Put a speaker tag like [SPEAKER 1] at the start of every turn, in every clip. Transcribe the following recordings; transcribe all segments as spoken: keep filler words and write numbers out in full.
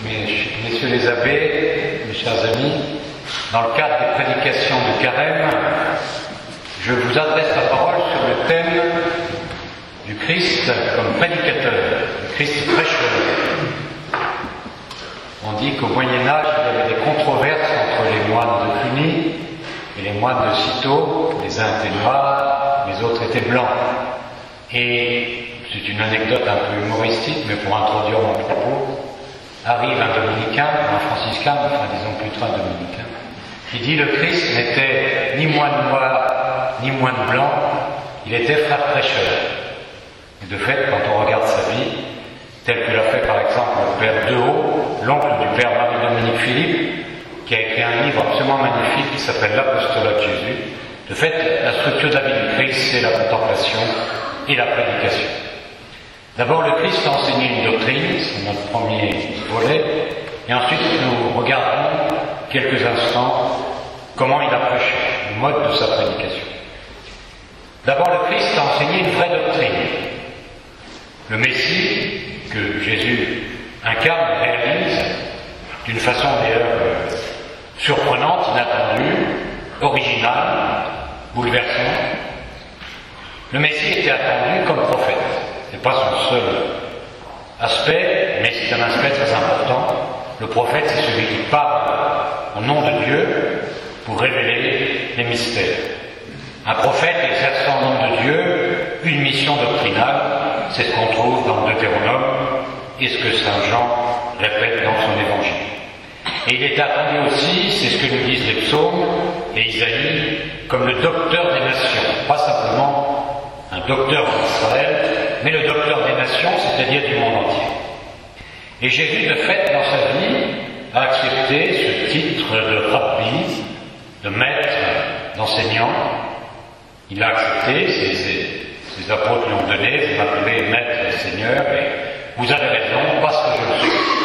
[SPEAKER 1] Mes, messieurs les abbés, mes chers amis, dans le cadre des prédications de Carême, je vous adresse la parole sur le thème du Christ comme prédicateur, le Christ prêcheur. On dit qu'au Moyen-Âge, il y avait des controverses entre les moines de Cluny et les moines de Cîteaux. Les uns étaient noirs, les autres étaient blancs. Et c'est une anecdote un peu humoristique, mais pour introduire mon propos, arrive un dominicain, un franciscain, enfin disons plutôt un dominicain, qui dit le Christ n'était ni moine noir, ni moine blanc, il était frère prêcheur. Et de fait, quand on regarde sa vie, tel que l'a fait par exemple le père Dehaut, l'oncle du père Marie-Dominique Philippe, qui a écrit un livre absolument magnifique qui s'appelle L'Apostolat de Jésus. De fait, la structure de la vie du Christ, c'est la contemplation et la prédication. D'abord, le Christ a enseigné une doctrine, c'est notre premier volet, et ensuite nous regardons quelques instants comment il a prêché, le mode de sa prédication. D'abord, le Christ a enseigné une vraie doctrine. Le Messie, que Jésus incarne et réalise d'une façon d'ailleurs euh, surprenante, inattendue, originale, bouleversante. Le Messie était attendu comme prophète. Ce n'est pas son seul aspect, mais c'est un aspect très important. Le prophète, c'est celui qui parle au nom de Dieu pour révéler les mystères. Un prophète exerçant au nom de Dieu une mission doctrinale, c'est ce qu'on trouve dans le Deutéronome et ce que Saint Jean répète dans son évangile. Et il est attendu aussi, c'est ce que nous disent les psaumes et Isaïe, comme le docteur des nations, pas simplement un docteur d'Israël, mais le docteur des nations, c'est-à-dire du monde entier. Et Jésus, de fait, dans sa vie, a accepté ce titre de rabbi, de maître, d'enseignant. Il l'a accepté, ses, ses, ses apôtres lui ont donné, vous m'appelez maître et seigneur, et vous avez raison, parce que je le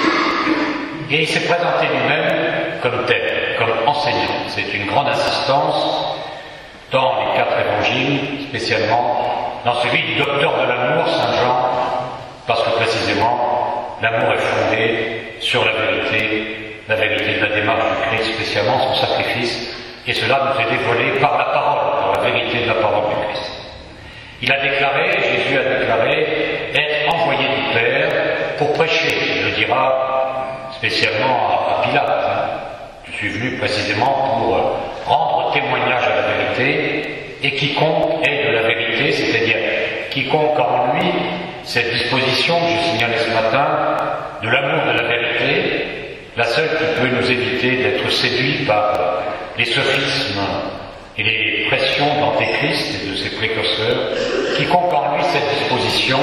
[SPEAKER 1] suis. Et il s'est présenté lui-même comme tel, comme enseignant. C'est une grande insistance dans les quatre évangiles, spécialement dans celui du docteur de l'amour, Saint Jean, parce que précisément, l'amour est fondé sur la vérité, la vérité de la démarche du Christ, spécialement son sacrifice, et cela nous est dévoilé par la parole, par la vérité de la parole du Christ. Il a déclaré, Jésus a déclaré, être envoyé du Père pour prêcher, il le dira spécialement à Pilate. Hein. Je suis venu précisément pour rendre témoignage à la vérité, et quiconque est de la vérité, c'est-à-dire quiconque a en lui cette disposition que je signalais ce matin, de l'amour de la vérité, la seule qui peut nous éviter d'être séduits par les sophismes et les pressions d'Antéchrist et de ses précurseurs, quiconque en lui cette disposition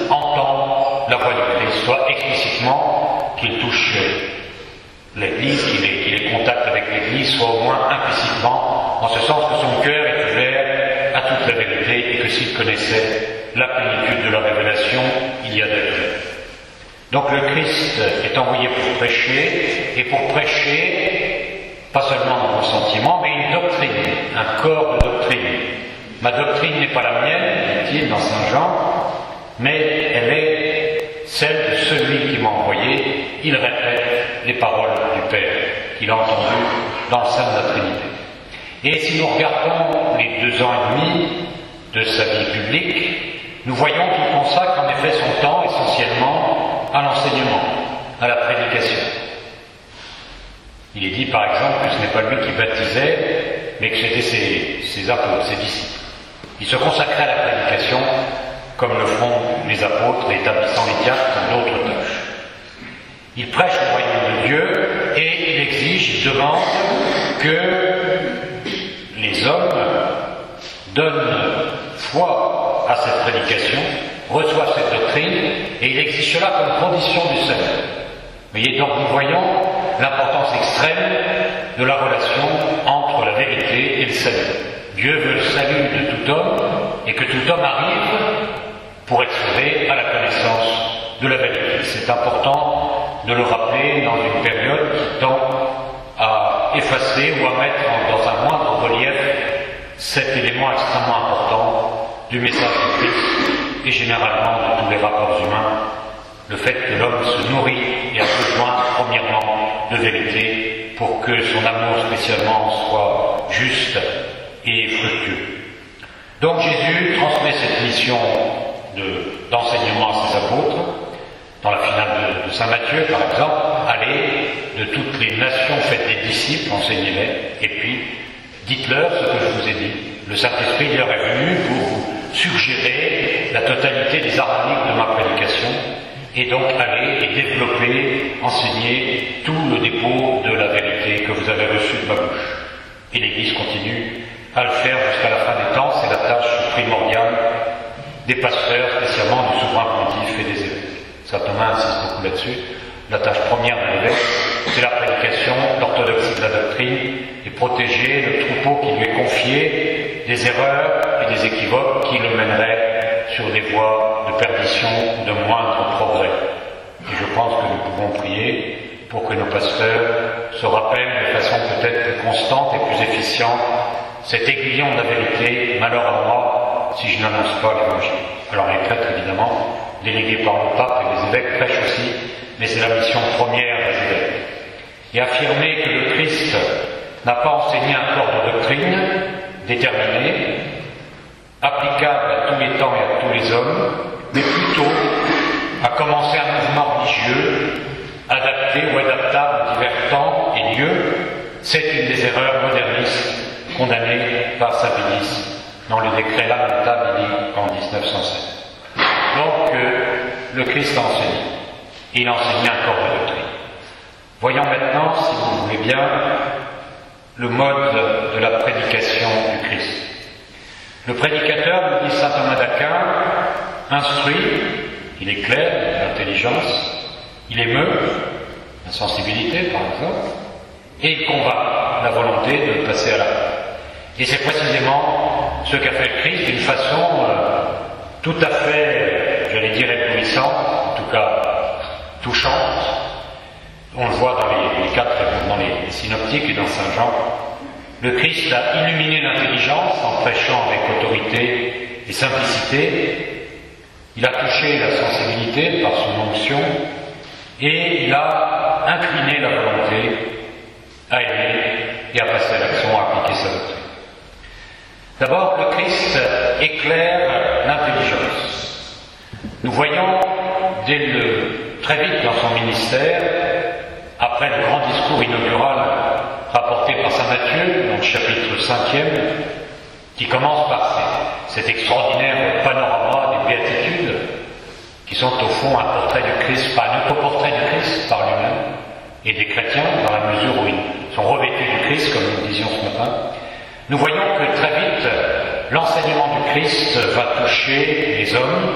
[SPEAKER 1] entend la voix du Christ, soit explicitement qu'il touche l'Église, qu'il est, qu'il est contact avec l'Église, soit au moins implicitement, en ce sens que son cœur est ouvert à toute la vérité et que s'il connaissait la plénitude de la révélation, il y a de Dieu. Donc le Christ est envoyé pour prêcher, et pour prêcher, pas seulement dans mon sentiment, mais une doctrine, un corps de doctrine. Ma doctrine n'est pas la mienne, dit-il dans Saint Jean, mais elle est celle de celui qui m'a envoyé. Il répète les paroles du Père qu'il a entendues dans le sein de la Trinité. Et si nous regardons les deux ans et demi de sa vie publique, nous voyons qu'il consacre en effet son temps essentiellement à l'enseignement, à la prédication. Il est dit par exemple que ce n'est pas lui qui baptisait, mais que c'était ses, ses apôtres, ses disciples. Il se consacrait à la prédication comme le font les apôtres, établissant les diacres dans d'autres tâches. Il prêche le royaume de Dieu et il exige, il demande que les hommes donnent foi à cette prédication, reçoivent cette doctrine, et il exige cela comme condition du salut. Vous voyez, donc nous voyons l'importance extrême de la relation entre la vérité et le salut. Dieu veut le salut de tout homme, et que tout homme arrive pour être sauvé à la connaissance de la vérité. C'est important de le rappeler dans une période qui tend à effacer ou à mettre dans un moindre relief cet élément extrêmement important du message du Christ et généralement de tous les rapports humains, le fait que l'homme se nourrit et a besoin de vérité pour que son amour spécialement soit juste et fructueux. Donc Jésus transmet cette mission de, d'enseignement à ses apôtres. Dans la finale de, de Saint Matthieu, par exemple, allez de toutes les nations, faites des disciples, enseignez-les, et puis dites-leur ce que je vous ai dit. Le Saint-Esprit leur est venu pour vous suggérer la totalité des harmoniques de ma prédication, et donc allez et développer, enseigner tout le dépôt de la vérité que vous avez reçu de ma bouche. Et l'Église continue à le faire jusqu'à la fin des temps. C'est la tâche primordiale des pasteurs, spécialement du souverain pontife et des évêques. Saint Thomas insiste beaucoup là-dessus. La tâche première d'un évêque, c'est la prédication, l'orthodoxie de la doctrine, et protéger le troupeau qui lui est confié des erreurs et des équivoques qui le mèneraient sur des voies de perdition ou de moindre progrès. Et je pense que nous pouvons prier pour que nos pasteurs se rappellent de façon peut-être plus constante et plus efficiente cet aiguillon de la vérité, malheur à moi si je n'annonce pas l'évangile. Alors les prêtres, évidemment, délégués par le pape et les évêques prêchent aussi, mais c'est la mission première des évêques. Et affirmer que le Christ n'a pas enseigné un corps de doctrine déterminé, applicable à tous les temps et à tous les hommes, mais plutôt à commencer un mouvement religieux adapté ou adaptable à divers temps et lieux, c'est une des erreurs modernistes condamnées par Saint Pie dans le décret Lamentabili en dix-neuf cent sept. Donc, euh, le Christ a enseigné. Il a enseigné un corps de doctrine. Voyons maintenant, si vous voulez bien, le mode de la prédication du Christ. Le prédicateur, nous dit saint Thomas d'Aquin, instruit, il est clair, il a l'intelligence, il émeut, la sensibilité par exemple, et il convainc la volonté de passer à l'acte. Et c'est précisément ce qu'a fait le Christ d'une façon euh, tout à fait, j'allais dire, éblouissante, en tout cas touchante. On le voit dans les, les quatre, dans les, les synoptiques et dans Saint Jean. Le Christ a illuminé l'intelligence en prêchant avec autorité et simplicité. Il a touché la sensibilité par son onction et il a incliné la volonté à aimer et à passer à l'action, à appliquer sa doctrine. D'abord, le Christ éclaire l'intelligence. Nous voyons dès le, très vite dans son ministère, après le grand discours inaugural rapporté par saint Matthieu, dans le chapitre cinquième, qui commence par cet extraordinaire panorama des béatitudes, qui sont au fond un portrait du Christ, pas un autoportrait du Christ par lui-même, et des chrétiens, dans la mesure où ils sont revêtus du Christ, comme nous disions ce matin. Nous voyons que très vite, l'enseignement du Christ va toucher les hommes,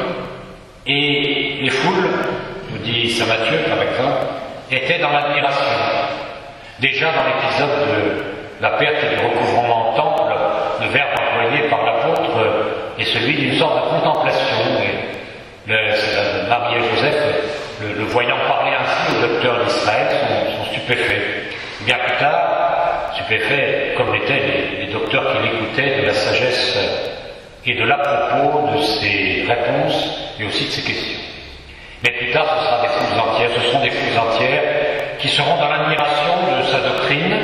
[SPEAKER 1] et les foules, nous dit saint Matthieu par exemple, étaient dans l'admiration. Déjà dans l'épisode de la perte et du recouvrement au temple, le verbe employé par l'apôtre est celui d'une sorte de contemplation. Et le, Marie et Joseph, le, le voyant parler ainsi aux docteurs d'Israël, sont, sont stupéfaits. Bien plus tard, stupéfaits comme l'étaient les, les docteurs qui l'écoutaient de la sagesse et de l'à-propos de ses réponses et aussi de ses questions. Mais plus tard, ce sera des foules entières, ce seront des foules entières qui seront dans l'admiration de sa doctrine,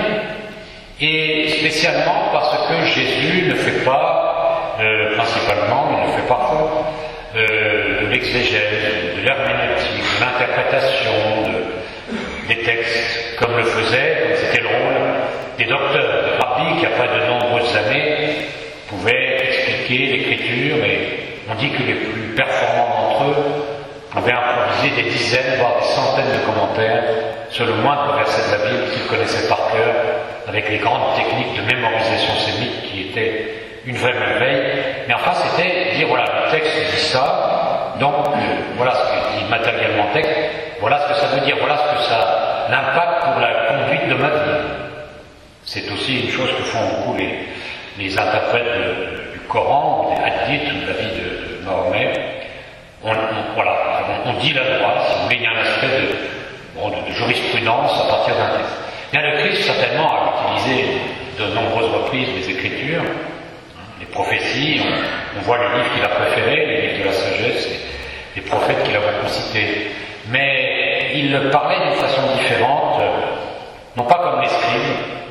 [SPEAKER 1] et spécialement parce que Jésus ne fait pas, euh, principalement, il ne fait parfois, euh, de l'exégèse, de l'herméneutique, de l'interprétation de, des textes, comme le faisait, comme c'était le rôle des docteurs, des rabbis qui, après de nombreuses années, pouvaient expliquer l'écriture, et on dit que les plus performants d'entre eux pouvaient improviser des dizaines, voire des centaines de commentaires sur le moindre verset de la Bible qu'ils connaissaient par cœur, avec les grandes techniques de mémorisation sémite qui étaient une vraie merveille. Mais enfin, c'était dire, voilà, le texte dit ça, donc euh, voilà ce que dit matériellement le texte, voilà ce que ça veut dire, voilà ce que ça l'impact pour la conduite de ma vie. C'est aussi une chose que font beaucoup les, les interprètes de, du Coran, ou des hadiths, ou de la vie de, de Mahomet. On, on, voilà, on, on dit la loi, si vous voulez, il y a un aspect de, bon, de, de jurisprudence à partir d'un texte. Bien, le Christ, certainement, a utilisé de nombreuses reprises les Écritures, hein, les prophéties, on, on voit les livres qu'il a préférés, les livres de la sagesse, et les prophètes qu'il a beaucoup cités. Mais il parlait d'une façon différente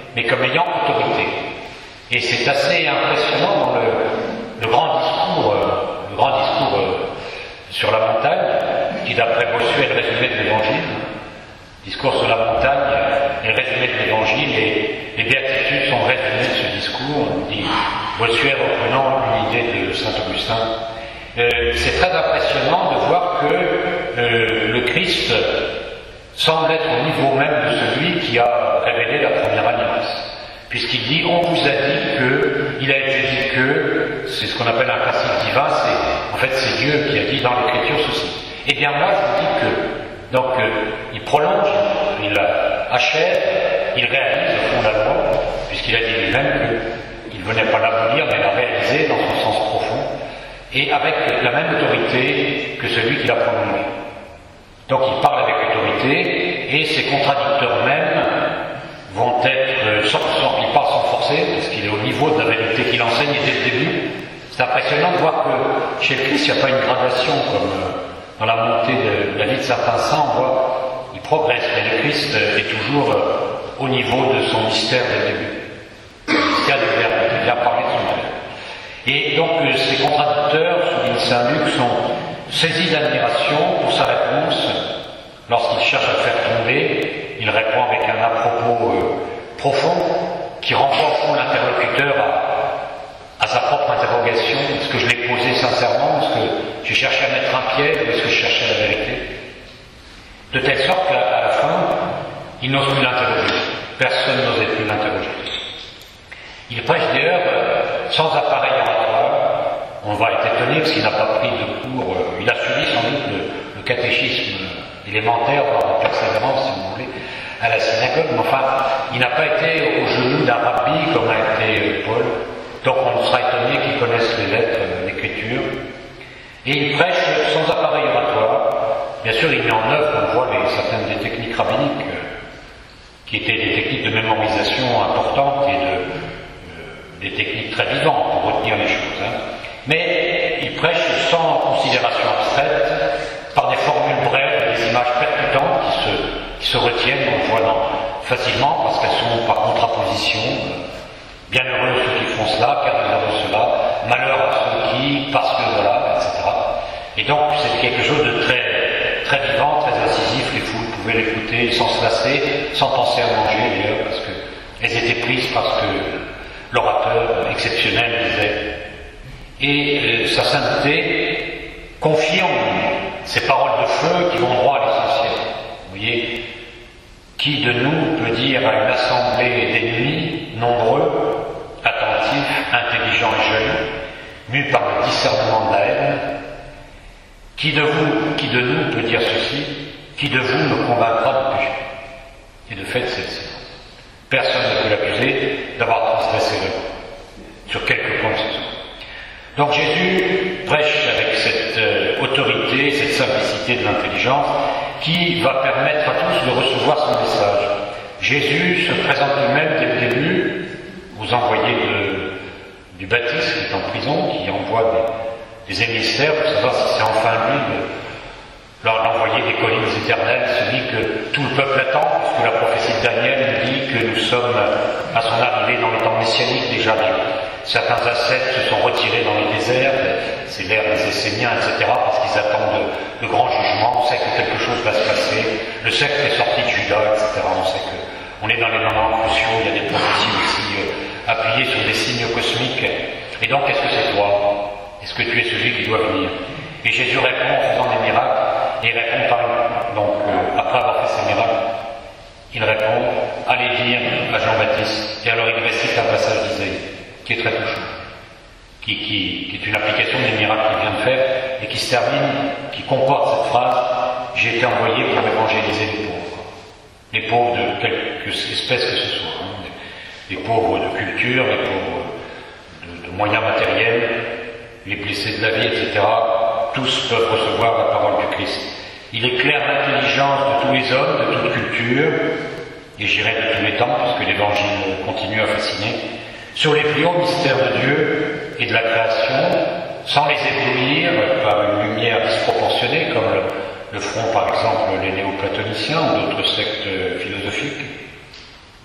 [SPEAKER 1] mais comme ayant autorité. Et c'est assez impressionnant dans le, le grand discours, euh, le grand discours euh, sur la montagne, qui d'après Bossuet est le résumé de l'Évangile. Discours sur la montagne est le résumé de l'Évangile, et les béatitudes sont résumées de ce discours, dit Bossuet reprenant une idée de saint Augustin. Euh, c'est très impressionnant de voir que euh, le Christ semble être au niveau même de celui qui a révélé la première alliance. Puisqu'il dit, on vous a dit que, il a été dit que, c'est ce qu'on appelle un passif divin, c'est, en fait, c'est Dieu qui a dit dans l'Écriture ceci. Eh bien, moi, je vous dis que, donc, euh, il prolonge, il achève, il réalise au fond la loi, puisqu'il a dit lui-même qu'il ne venait pas l'abolir, mais la réaliser dans son sens profond, et avec la même autorité que celui qui l'a prolongé. Donc, il parle avec autorité, et ses contradicteurs mêmes vont être, sans, sans, il parle sans forcer, parce qu'il est au niveau de la vérité qu'il enseigne dès le début. C'est impressionnant de voir que chez le Christ, il n'y a pas une gradation comme dans la montée de la vie de certains saints, on voit, il progresse, mais le Christ est toujours au niveau de son mystère dès le début. Le mystère du Verbe, il vient parler de son Verbe. Et donc, ces contradicteurs, souligne saint Luc, sont saisis d'admiration pour sa réponse. Lorsqu'il cherche à le faire tomber, il répond avec un à-propos euh, profond qui renvoie au fond l'interlocuteur à, à sa propre interrogation. Est-ce que je l'ai posé sincèrement? Est-ce que j'ai cherché à mettre un piège ou est-ce que je cherchais la vérité? De telle sorte qu'à la fin, il n'ose plus l'interroger. Personne n'osait plus l'interroger. Il prêche d'ailleurs euh, sans appareil oratoire. On va être étonné parce qu'il n'a pas pris de cours. Euh, il a suivi sans doute le, le catéchisme élémentaire, voire de persévérance, si vous voulez, à la synagogue, mais enfin, il n'a pas été au genou d'un rabbi comme a été Paul, donc on sera étonné qu'il connaisse les lettres, l'écriture, et il prêche sans appareil oratoire. Bien sûr, il met en œuvre, on voit les, certaines des techniques rabbiniques, euh, qui étaient des techniques de mémorisation importantes et de, euh, des techniques très vivantes pour retenir les choses. Hein. Mais il prêche sans considération abstraite, par des formules brèves, des images percutantes qui se, qui se retiennent, on le voit dans, facilement, parce qu'elles sont par contraposition. Bienheureux ceux qui font cela, car ils auront cela, malheur à ceux qui, parce que voilà, et cetera. Et donc c'est quelque chose de très, très vivant, très incisif, les foules pouvaient l'écouter sans se lasser, sans penser à manger d'ailleurs, parce qu'elles étaient prises parce que l'orateur exceptionnel disait. Et euh, sa sainteté confirme ces paroles de feu qui vont droit à l'essentiel. Vous voyez, qui de nous peut dire à une assemblée d'ennemis nombreux, attentifs, intelligents et jeunes, mus par le discernement de la haine, qui de vous, qui de nous peut dire ceci, qui de vous me convaincra de péché? Et de fait, c'est ça. Personne ne peut l'accuser d'avoir transgressé le loi, sur quelque point que ce soit. Donc Jésus prêche avec cette euh, autorité, cette simplicité de l'intelligence qui va permettre à tous de recevoir son message. Jésus se présente lui-même dès le début aux envoyés de, du Baptiste qui est en prison, qui envoie des, des émissaires pour savoir si c'est enfin lui de, l'envoyé des collines éternelles, celui que tout le peuple attend, puisque la prophétie de Daniel dit que nous sommes à son arrivée dans les temps messianiques déjà. Certains ascètes se sont retirés dans les déserts, c'est l'ère des Esséniens, et cetera, parce qu'ils attendent de, de grands jugements. On sait que quelque chose va se passer. Le secte est sorti de Juda, et cetera. On sait qu'on est dans les moments cruciaux. Il y a des prophéties aussi euh, appuyées sur des signes cosmiques. Et donc, est-ce que c'est toi? Est-ce que tu es celui qui doit venir? Et Jésus répond en faisant des miracles. Et il répond par une... Donc, euh, après avoir fait ces miracles, il répond « Allez dire à Jean-Baptiste ». Et alors il récite un passage d'Isaïe, qui est très touchant, qui, qui, qui est une application des miracles qu'il vient de faire, et qui se termine, qui comporte cette phrase « J'ai été envoyé pour évangéliser les pauvres ». Les pauvres de quelque espèce que ce soit, hein, les, les pauvres de culture, les pauvres de, de moyens matériels, les blessés de la vie, et cetera. Tous peuvent recevoir la parole du Christ. Il éclaire l'intelligence de tous les hommes, de toute culture, et j'irai de tous les temps, puisque l'Évangile continue à fasciner, sur les plus hauts mystères de Dieu et de la création, sans les éblouir par une lumière disproportionnée, comme le, le feront par exemple les néoplatoniciens ou d'autres sectes philosophiques,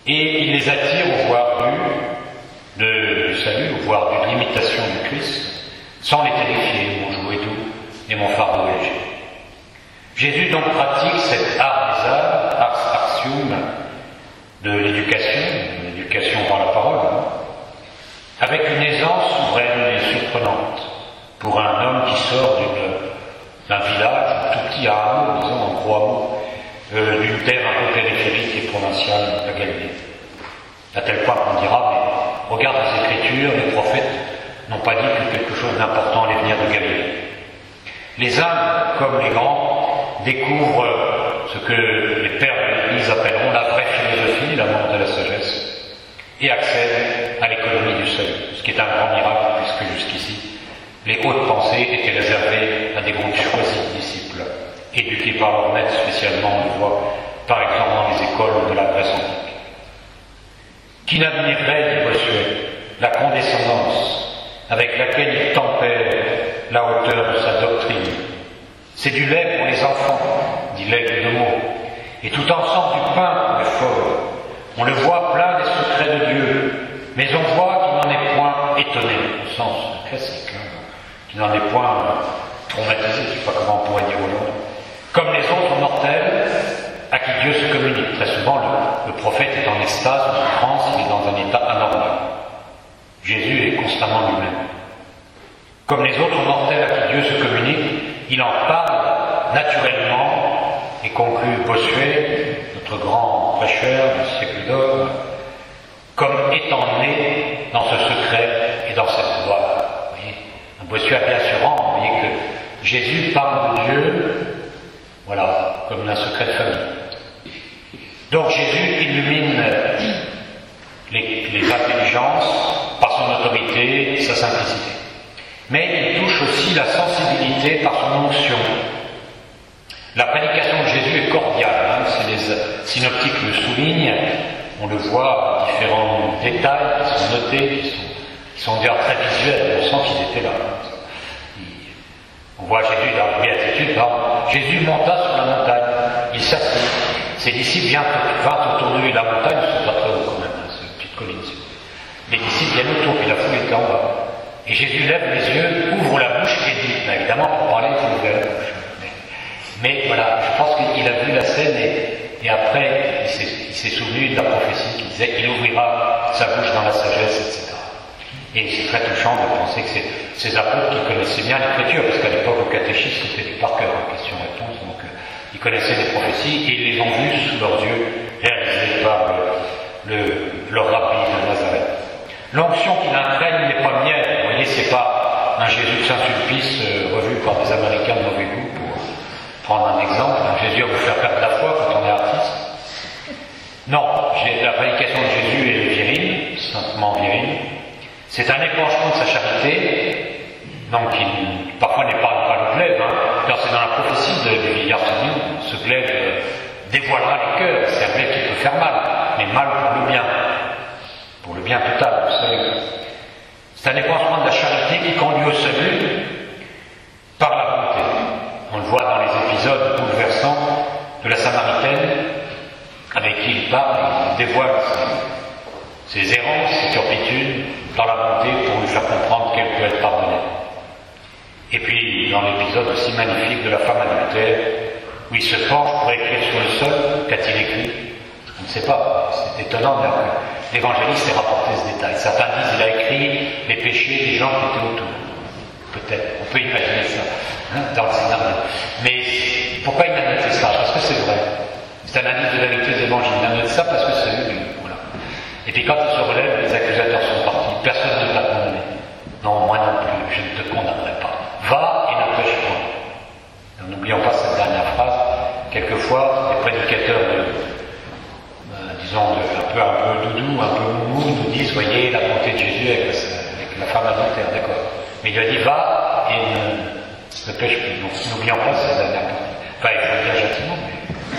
[SPEAKER 1] et il les attire au voir du, de, du salut, au voir de l'imitation du Christ, sans les terrifier. Mon joug est doux et mon fardeau est léger. Jésus donc pratique cet art des arts, ars artium, de l'éducation, de l'éducation par la parole, hein, avec une aisance souveraine et surprenante pour un homme qui sort d'un village tout petit à hameau, disons en gros hameau, euh, d'une terre un peu périphérique et provinciale, la Galilée. À tel point qu'on dira, mais regarde les Écritures, les prophètes n'ont pas dit que quelque chose d'important allait venir de Galilée. Les uns, comme les grands, découvrent ce que les pères de l'Église appelleront la vraie philosophie, l'amour de la sagesse, et accèdent à l'économie du salut, ce qui est un grand miracle, puisque jusqu'ici, les hautes pensées étaient réservées à des groupes choisis de disciples, éduqués par leur maître spécialement, on le voit par exemple dans les écoles de la Grèce antique. Qui n'admirerait, dit Bossuet, la condescendance avec laquelle il tempère la hauteur de sa doctrine. C'est du lait pour les enfants, dit l'aigle de Meaux, et tout ensemble du pain pour les fauves. On le voit plein des secrets de Dieu, mais on voit qu'il n'en est point étonné, au sens classique, hein, qu'il n'en est point traumatisé, je ne sais pas comment on pourrait dire aujourd'hui. Comme les autres mortels à qui Dieu se communique. Très souvent, le, le prophète est en extase, en souffrance, il est dans un état anormal. Jésus est constamment lui-même. Comme les autres mortels à qui Dieu se communique, il en parle naturellement et conclut Bossuet, notre grand prêcheur du siècle d'or, comme étant né dans ce secret et dans cette gloire. Vous voyez, un Bossuet bien assurant, vous voyez que Jésus parle de Dieu, voilà, comme d'un secret de famille. Donc Jésus illumine les, les intelligences par son autorité et sa simplicité. Mais il touche aussi la sensibilité par son onction. La prédication de Jésus est cordiale, hein, si les synoptiques le soulignent, on le voit, différents détails qui sont notés, qui sont, qui sont d'ailleurs très visuels, on sent qu'ils étaient là. On voit Jésus dans la béatitude, Jésus monta sur la montagne, il s'assit, ses disciples vinrent autour de lui, la montagne, c'est pas très haut quand même, hein, c'est une petite colline. Les disciples viennent autour, puis la foule est en bas. Et Jésus lève les yeux, ouvre la bouche et dit, mais évidemment pour parler, il faut ouvrir la bouche. Mais, mais voilà, je pense qu'il a vu la scène et, et après il s'est, il s'est souvenu de la prophétie qui disait qu'il ouvrira sa bouche dans la sagesse, et cetera. Et c'est très touchant de penser que c'est ces apôtres qui connaissaient bien l'écriture, parce qu'à l'époque au catéchisme c'était du par cœur, hein, question-réponse, donc euh, ils connaissaient les prophéties et ils les ont vues sous leurs yeux, réalisées par le, le, leur rabbi de Nazareth. L'onction qui l'imprègne n'est pas mienne, vous voyez, c'est pas un Jésus de Saint-Sulpice euh, revu par des Américains de mauvais goût, pour prendre un exemple, un Jésus à vous faire perdre la foi quand on est artiste. Non, la prédication de Jésus est virile, simplement virile. C'est un épanchement de sa charité, donc il parfois n'épargne pas le glaive, hein. Alors c'est dans la prophétie de, du vieillard Simeon, ce glaive euh, dévoilera les cœurs, c'est un glaive qui peut faire mal, mais mal pour le bien, pour le bien total, vous savez. C'est un épanchement de la charité qui conduit au salut par la bonté. On le voit dans les épisodes bouleversants de la Samaritaine, avec qui il parle, il dévoile ses, ses errances, ses turpitudes, dans la bonté pour lui faire comprendre qu'elle peut être pardonnée. Et puis, dans l'épisode aussi magnifique de la femme adultère, où il se penche pour écrire sur le sol, qu'a-t-il écrit? On ne sait pas, c'est étonnant, mais l'évangéliste a rapporté ce détail. Certains disent qu'il a écrit les péchés des gens qui étaient autour. Peut-être, on peut imaginer ça, hein, dans le scénario. Mais pourquoi il a noté ça? Parce que c'est vrai. C'est un indice de la vérité de l'évangile. Il a noté ça parce que c'est lui, voilà. Et puis quand il se relève, les accusateurs sont partis. Personne ne t'a condamné. Non, moi non plus, je ne te condamnerai pas. Va et ne prêche point. N'oublions pas cette dernière phrase. Quelquefois, les prédicateurs de, euh, disons, de, un peu un peu doudou, un peu moumou, nous disent, voyez, la bonté de Jésus avec, avec la femme adultère, d'accord. Mais il lui a dit, va et ne, ne pêche plus. Donc, n'oublions pas cette dernière phrase. Enfin, il faut le dire gentiment, mais...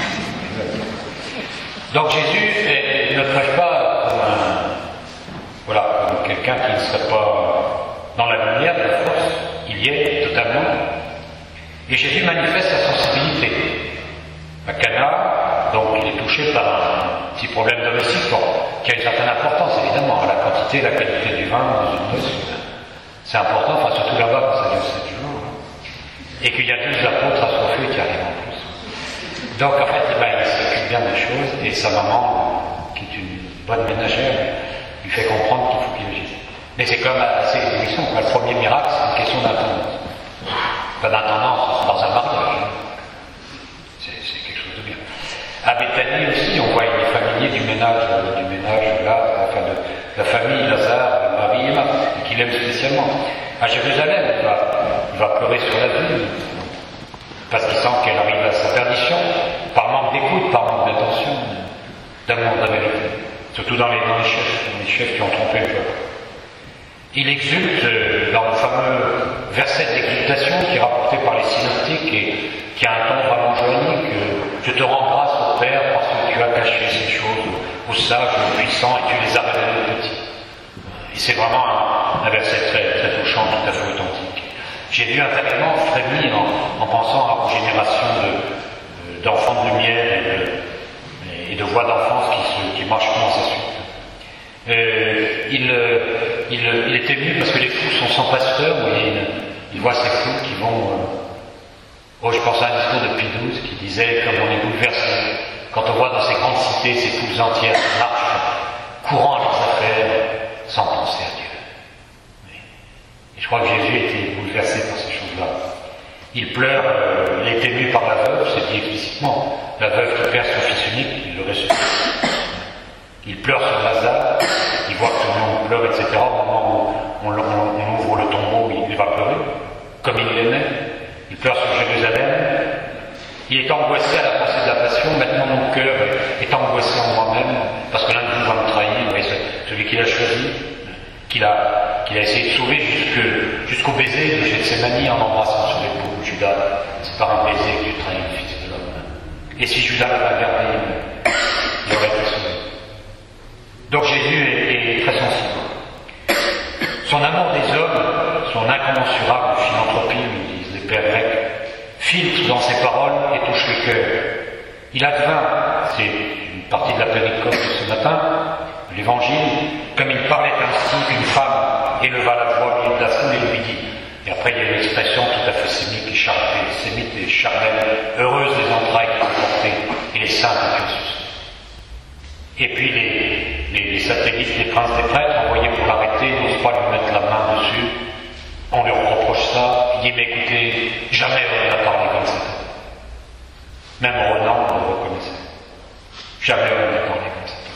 [SPEAKER 1] Donc Jésus est, ne prêche pas comme un, voilà, comme quelqu'un qui ne serait pas dans la lumière de la force. Il y est totalement. Et Jésus manifeste sa sensibilité. À Cana, donc il est touché par un, petit problème domestique, bon, qui a une certaine importance, évidemment, la quantité et la qualité du vin dans une noce. C'est important, enfin, surtout là-bas, quand ça dure sept jours. Et qu'il y a douze apôtres assoiffés qui arrivent en plus. Donc, en fait, eh ben, il s'occupe bien des choses, et sa maman, qui est une bonne ménagère, lui fait comprendre qu'il faut qu'il agisse. Mais c'est quand même assez évolution. Le premier miracle, c'est une question d'intendance. Pas d'intendance dans un mariage. C'est, c'est quelque chose de bien. À Béthanie aussi, on voit les familiers du ménage, du ménage là, enfin de, de la famille Lazare, Marie et Marthe, qu'il aime spécialement. À Jérusalem, il va, il va pleurer sur la ville, parce qu'il sent qu'elle arrive à sa perdition, par manque d'écoute, par manque d'attention, d'amour de la vérité. Surtout dans les, dans les chefs, dans les chefs qui ont trompé le peuple. Il exulte dans le fameux verset d'exultation qui est rapporté par les synoptiques et qui a un ton vraiment joyeux, que je te rends grâce au Père parce que tu as caché ces choses aux sages, aux puissants et tu les as révélées aux petits. Et c'est vraiment un, un verset très, très touchant, tout à fait authentique. J'ai dû intérieurement frémir en, en pensant aux générations de, d'enfants de lumière et de, et de voix d'enfance qui, se, qui marcheront à sa suite. Euh, il, il, il est ému parce que les fous sont sans pasteur, mais il, il voit ces fous qui vont... Euh... Oh, je pense à un discours de Pie douze qui disait, comme on est bouleversé, quand on voit dans ces grandes cités ces foules entières qui marchent, courant leurs affaires, sans penser à Dieu. Oui. Et je crois que Jésus était bouleversé par ces choses-là. Il pleure, euh, il est ému par la veuve, c'est dit explicitement, la veuve qui perd son fils unique, il le ressuscite. Il pleure sur Lazare, il voit que tout le monde pleure, et cetera. Au moment où on, on, on ouvre le tombeau, il va pleurer, comme il l'aimait. Il pleure sur Jérusalem. Il est angoissé à la pensée de la passion. Maintenant, mon cœur est angoissé en moi-même, parce que l'un de vous va me trahir. Oui, c'est celui qu'il a choisi, qu'il a, qu'il a essayé de sauver jusque, jusqu'au baiser de Gethsémani en embrassant sur l'épaule Judas. C'est par un baiser que tu trahis le Fils de l'homme. Et si Judas l'avait gardé, il aurait été sauvé. Donc Jésus est, est très sensible. Son amour des hommes, son incommensurable philanthropie, nous disent les pères grecs, filtre dans ses paroles et touche le cœur. Il advint, c'est une partie de la péricope de ce matin, de l'évangile, comme il parlait ainsi qu'une femme éleva la voix au milieu de la foule et lui dit, et après il y a une expression tout à fait sémite et charnelle, sémite et charnelle, heureuse les entrailles qui ont porté et les saints qui ont suscité. Et puis les, les, les satellites, les princes des prêtres, envoyés pour l'arrêter, n'osent pas lui mettre la main dessus. On lui reproche ça. Il dit, mais écoutez, jamais on n'a parlé comme ça. Même Ronan le reconnaissait. Jamais on n'a parlé comme ça.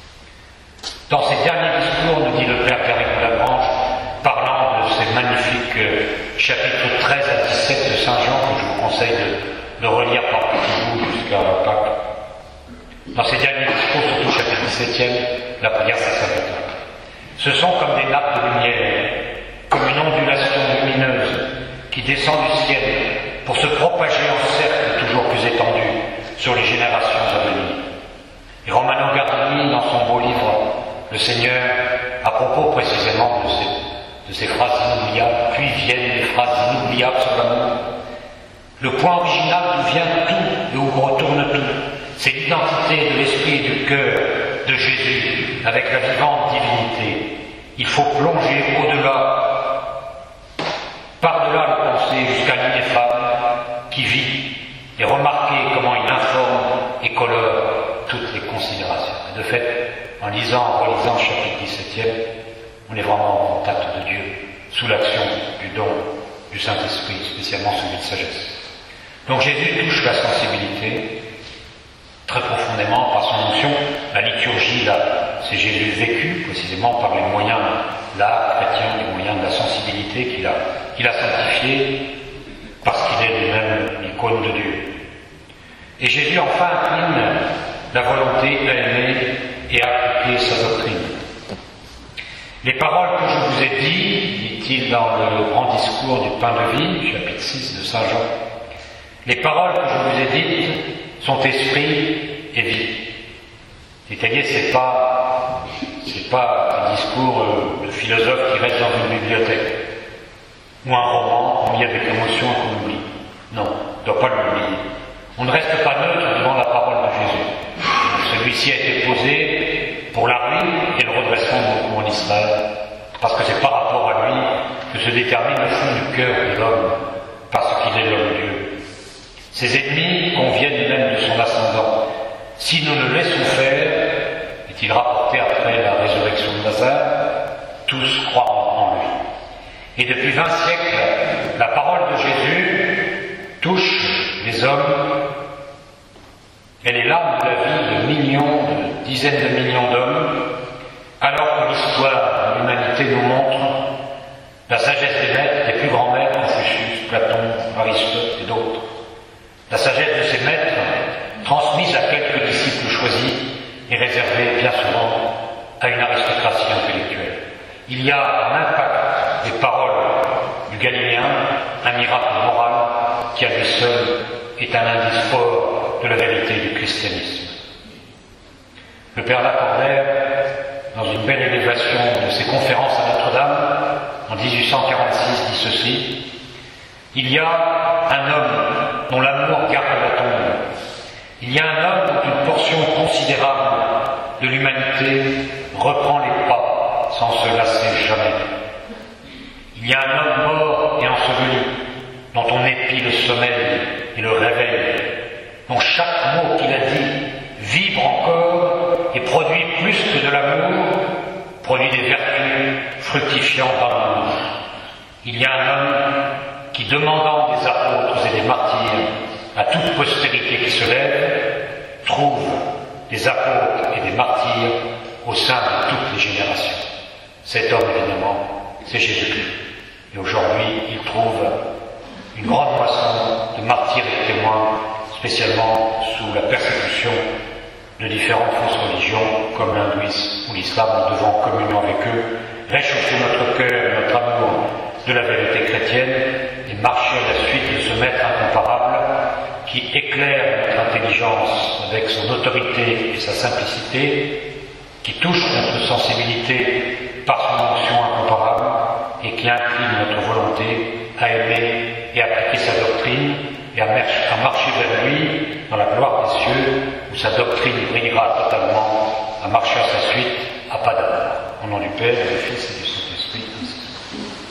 [SPEAKER 1] Dans ses derniers discours, nous dit le père Carré de Lagrange, parlant de ces magnifiques euh, chapitres treize à dix-sept de Saint Jean, que je vous conseille de, de relire par petits bouts jusqu'à Pâques. Dans ces derniers discours, surtout chapitre dix-septième, la prière sacerdotale. Ce sont comme des nappes de lumière, comme une ondulation lumineuse qui descend du ciel pour se propager en cercle toujours plus étendu sur les générations à venir. Et Romano Guardini, dans son beau livre, Le Seigneur, à propos précisément de ces, de ces phrases inoubliables, puis viennent des phrases inoubliables sur l'amour. Le point original d'où vient tout et où retourne tout. C'est l'identité de l'esprit et du cœur de Jésus avec la vivante divinité. Il faut plonger au-delà, par-delà le pensée jusqu'à l'ineffable qui vit et remarquer comment il informe et colore toutes les considérations. Et de fait, en lisant, en relisant le chapitre dix-septième, on est vraiment en contact de Dieu, sous l'action du don du Saint-Esprit, spécialement celui de sagesse. Donc Jésus touche la sensibilité, très profondément par son onction. La liturgie, là, c'est Jésus vécu, précisément par les moyens, l'art chrétien, les moyens de la sensibilité qu'il a, qu'il a sanctifié, parce qu'il est lui-même l'icône de Dieu. Et Jésus enfin incline la volonté à aimer et à appliquer sa doctrine. Les paroles que je vous ai dites, dit-il dans le grand discours du pain de vie, chapitre six de Saint Jean, les paroles que je vous ai dites sont esprit et vie. C'est-à-dire, c'est pas, c'est pas un discours de philosophe qui reste dans une bibliothèque, ou un roman qu'on lit avec émotion et qu'on oublie. Non, on ne doit pas l'oublier. On ne reste pas neutre devant la parole de Jésus. Celui celui-ci a été posé pour la ruine et le redressement du mouvement d'Israël, parce que c'est par rapport à lui que se détermine le fond du cœur de l'homme, parce qu'il est l'homme Dieu. Ses ennemis conviennent même de son ascendant. Si nous le laissons faire, est-il rapporté après la résurrection de Lazare, tous croiront en lui. Et depuis vingt siècles, la parole de Jésus touche les hommes. Elle est l'âme de la vie de millions, de dizaines de millions d'hommes, alors que l'histoire de l'humanité nous montre la sagesse des maîtres, des plus grands maîtres, Confucius, Platon, Aristote et d'autres. La sagesse de ces maîtres, transmise à quelques disciples choisis, est réservée bien souvent à une aristocratie intellectuelle. Il y a un impact des paroles du Galiléen, un miracle moral qui à lui seul est un indice fort de la vérité du christianisme. Le Père Lacordaire, dans une belle élévation de ses conférences à Notre-Dame, en dix-huit cent quarante-six, dit ceci: « Il y a un homme dont l'amour garde la tombe. Il y a un homme dont une portion considérable de l'humanité reprend les pas sans se lasser jamais. Il y a un homme mort et enseveli dont on épie le sommeil et le réveil, dont chaque mot qu'il a dit vibre encore et produit plus que de l'amour, produit des vertus fructifiant dans l'amour. Il y a un homme qui, demandant des apôtres et des martyrs à toute postérité qui se lève, trouve des apôtres et des martyrs au sein de toutes les générations. Cet homme, évidemment, c'est Jésus-Christ. Et aujourd'hui, il trouve une grande moisson de martyrs et de témoins, spécialement sous la persécution de différentes fausses religions, comme l'hindouisme ou l'islam. Nous devons, en communion avec eux, réchauffer notre cœur et notre amour de la vérité chrétienne et marcher à la suite de ce maître incomparable qui éclaire notre intelligence avec son autorité et sa simplicité, qui touche notre sensibilité par son onction incomparable et qui incline notre volonté à aimer et appliquer sa doctrine et à marcher vers lui dans la gloire des cieux où sa doctrine brillera totalement, à marcher à sa suite à pas d'abord. Au nom du Père, et du Fils et du